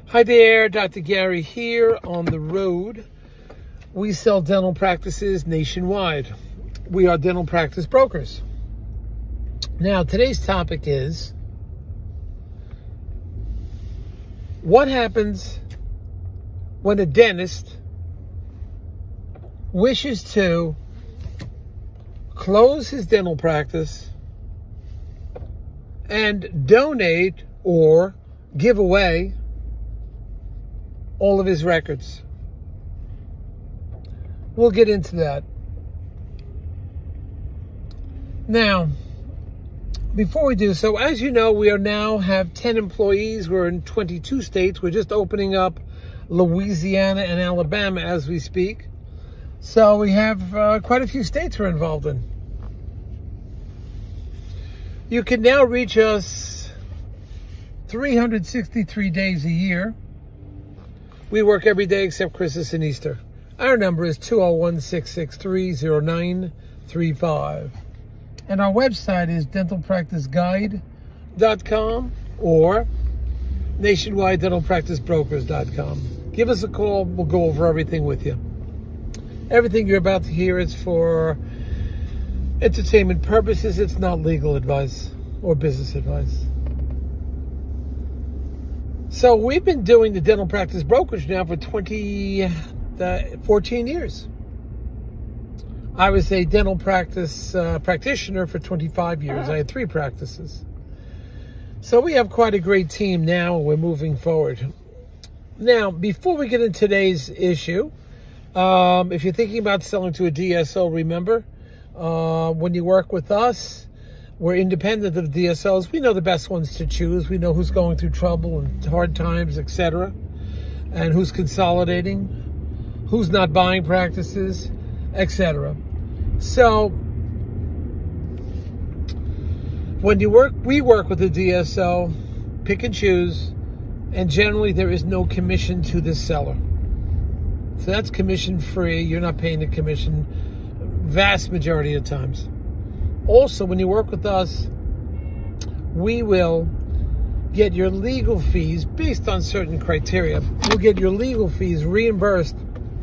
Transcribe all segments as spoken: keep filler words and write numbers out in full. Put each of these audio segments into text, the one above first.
Hi there, Doctor Gary here on the road. We sell dental practices nationwide. We are dental practice brokers. Now, today's topic is what happens when a dentist wishes to close his dental practice and donate or give away all of his records. We'll get into that. Now, before we do so, as you know, we are now have ten employees. We're in twenty-two states. We're just opening up Louisiana and Alabama as we speak. So we have uh, quite a few states we're involved in. You can now reach us three hundred sixty-three days a year. We work every day except Christmas and Easter. Our number is two oh one, six six three, oh nine three five. And our website is dental practice guide dot com or nationwide dental practice brokers dot com. Give us a call. We'll go over everything with you. Everything you're about to hear is for entertainment purposes. It's not legal advice or business advice. So we've been doing the dental practice brokerage now for twenty, fourteen years. I was a dental practice uh, practitioner for twenty-five years. I had three practices. So we have quite a great team now, and we're moving forward. Now, before we get into today's issue, um, if you're thinking about selling to a D S O, remember, uh, when you work with us, we're independent of D S Os. We know the best ones to choose. We know who's going through trouble and hard times, et cetera, and who's consolidating, who's not buying practices, et cetera. So when you work, we work with the D S O, pick and choose, and generally there is no commission to the seller. So that's commission free. You're not paying the commission vast majority of times. Also, when you work with us, we will get your legal fees based on certain criteria. We'll get your legal fees reimbursed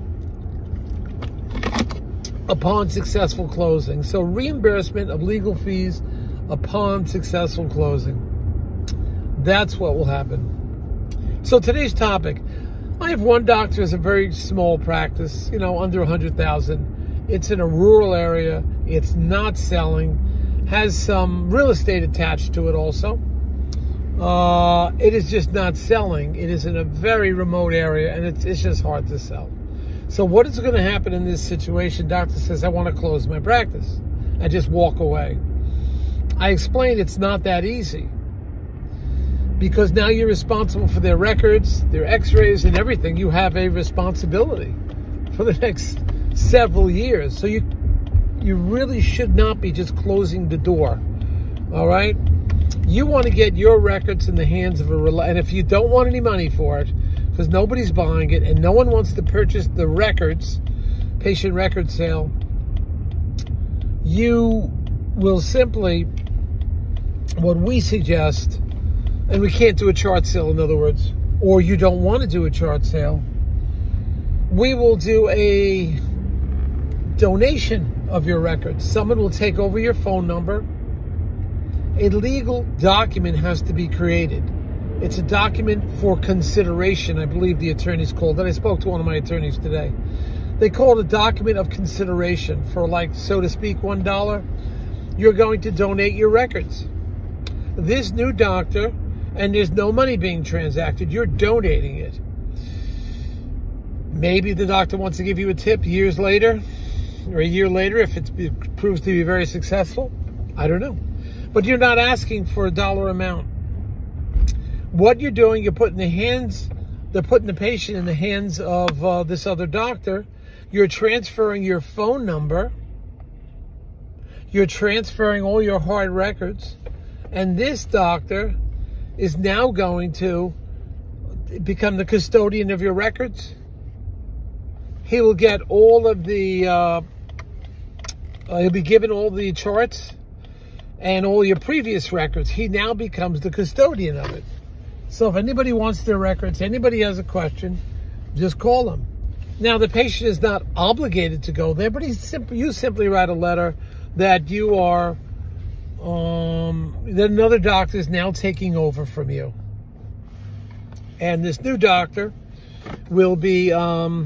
upon successful closing. So reimbursement of legal fees upon successful closing. That's what will happen. So today's topic, I have one doctor as a very small practice, you know, under one hundred thousand. It's in a rural area. It's not selling. Has some real estate attached to it also. Uh, it is just not selling. It is in a very remote area, and it's, it's just hard to sell. So what is going to happen in this situation? Doctor says, I want to close my practice and just walk away. I explained it's not that easy, because now you're responsible for their records, their x-rays, and everything. You have a responsibility for the next several years. So you you really should not be just closing the door. All right? You want to get your records in the hands of a rel- and if you don't want any money for it, because nobody's buying it and no one wants to purchase the records, patient record sale, you will simply, what we suggest, and we can't do a chart sale, in other words, or you don't want to do a chart sale, we will do a donation of your records. Someone will take over your phone number. A legal document has to be created. It's a document for consideration, I believe the attorneys called it. I spoke to one of my attorneys today. They call it a document of consideration for, like, so to speak, one dollar. You're going to donate your records. This new doctor, and there's no money being transacted, you're donating it. Maybe the doctor wants to give you a tip years later, or a year later, if it proves to be very successful. I don't know. But you're not asking for a dollar amount. What you're doing, you're putting the hands, they're putting the patient in the hands of uh, this other doctor. You're transferring your phone number. You're transferring all your hard records. And this doctor is now going to become the custodian of your records. He will get all of the, uh, uh, he'll be given all the charts and all your previous records. He now becomes the custodian of it. So if anybody wants their records, anybody has a question, just call them. Now, the patient is not obligated to go there, but he's simply, you simply write a letter that you are, um, that another doctor is now taking over from you. And this new doctor will be um,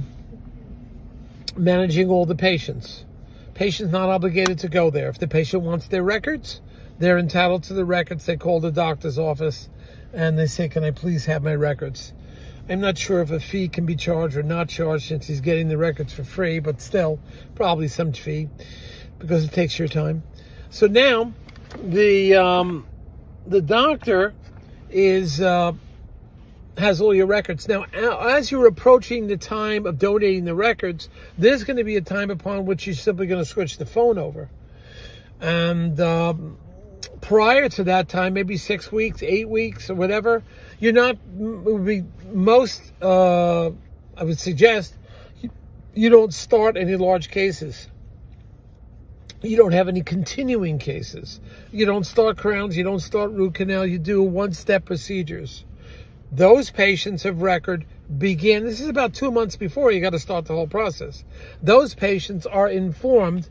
managing all the patients. Patient's not obligated to go there. If the patient wants their records, they're entitled to the records. They call the doctor's office and they say, can I please have my records? I'm not sure if a fee can be charged or not charged since he's getting the records for free, but still probably some fee because it takes your time. So now the um, the doctor is uh, has all your records. Now, as you're approaching the time of donating the records, there's going to be a time upon which you're simply going to switch the phone over. And um, prior to that time, maybe six weeks, eight weeks, or whatever, you're not, it would be most, uh, I would suggest, you, you don't start any large cases. You don't have any continuing cases. You don't start crowns, you don't start root canal, you do one-step procedures. Those patients of record begin, this is about two months before you got to start the whole process. Those patients are informed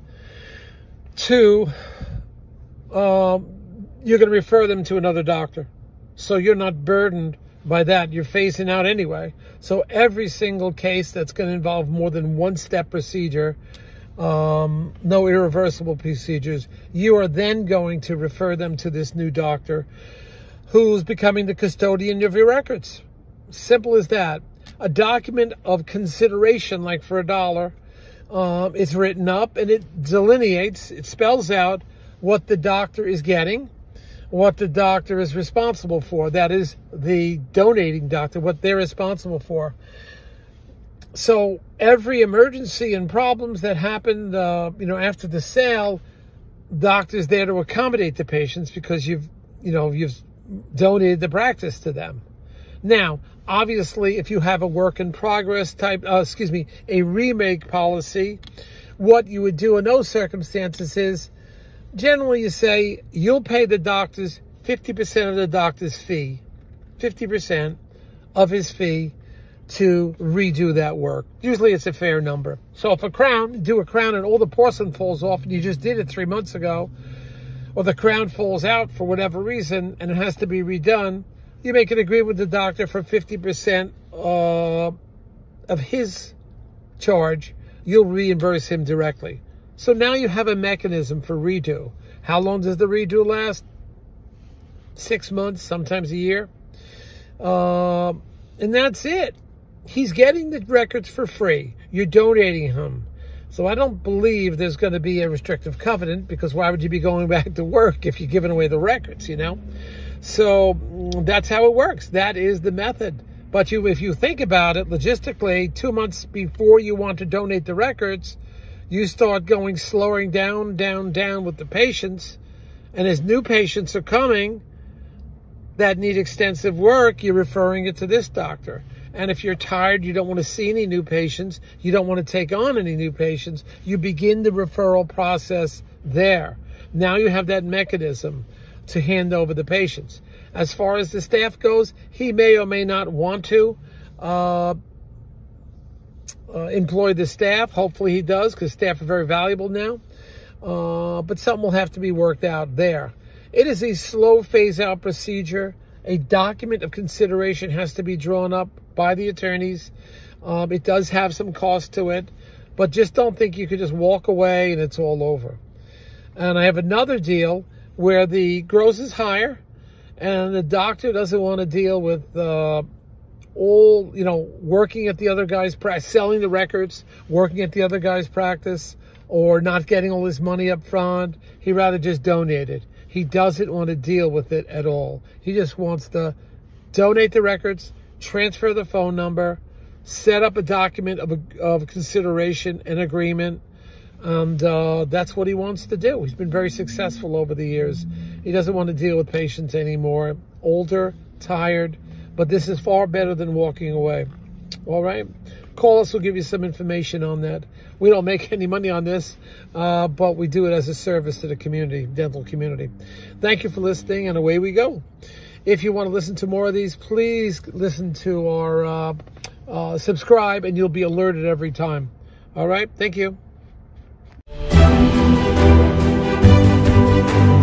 to, uh, you're going to refer them to another doctor. So you're not burdened by that. You're phasing out anyway. So every single case that's going to involve more than one step procedure, um, no irreversible procedures, you are then going to refer them to this new doctor who's becoming the custodian of your records. Simple as that. A document of consideration, like for a dollar, um, it's written up and it delineates, it spells out what the doctor is getting, what the doctor is responsible for. That is the donating doctor, what they're responsible for. So every emergency and problems that happen, uh, you know, after the sale, doctor's there to accommodate the patients because you've, you know, you've donated the practice to them. Now, obviously, if you have a work in progress type, uh, excuse me, a remake policy, what you would do in those circumstances is, generally you say, you'll pay the doctor's fifty percent of the doctor's fee, fifty percent of his fee to redo that work. Usually it's a fair number. So if a crown, do a crown and all the porcelain falls off and you just did it three months ago, or the crown falls out for whatever reason and it has to be redone, you make an agreement with the doctor for fifty percent uh, of his charge. You'll reimburse him directly. So now you have a mechanism for redo. How long does the redo last? Six months, sometimes a year. Uh, and that's it. He's getting the records for free. You're donating him. So I don't believe there's going to be a restrictive covenant, because why would you be going back to work if you're giving away the records, you know? So that's how it works. That is the method. But you, if you think about it logistically, two months before you want to donate the records, you start going slowing down, down, down with the patients. And as new patients are coming that need extensive work, you're referring it to this doctor. And if you're tired, you don't want to see any new patients, you don't want to take on any new patients, you begin the referral process there. Now you have that mechanism to hand over the patients. As far as the staff goes, he may or may not want to uh, uh, employ the staff. Hopefully he does, because staff are very valuable now. Uh, but something will have to be worked out there. It is a slow phase-out procedure. A document of consideration has to be drawn up by the attorneys. Um, it does have some cost to it, but just don't think you could just walk away and it's all over. And I have another deal where the gross is higher and the doctor doesn't want to deal with uh, all, you know, working at the other guy's practice, selling the records, working at the other guy's practice, or not getting all his money up front. He'd rather just donate it. He doesn't want to deal with it at all. He just wants to donate the records, transfer the phone number, set up a document of, a, of consideration and agreement, and uh, that's what he wants to do. He's been very successful over the years. He doesn't want to deal with patients anymore. Older, tired, but this is far better than walking away. All right? Call us, we'll give you some information on that. We don't make any money on this, uh, but we do it as a service to the community, dental community. Thank you for listening, and away we go. If you want to listen to more of these, please listen to our uh, uh, subscribe, and you'll be alerted every time. All right? Thank you.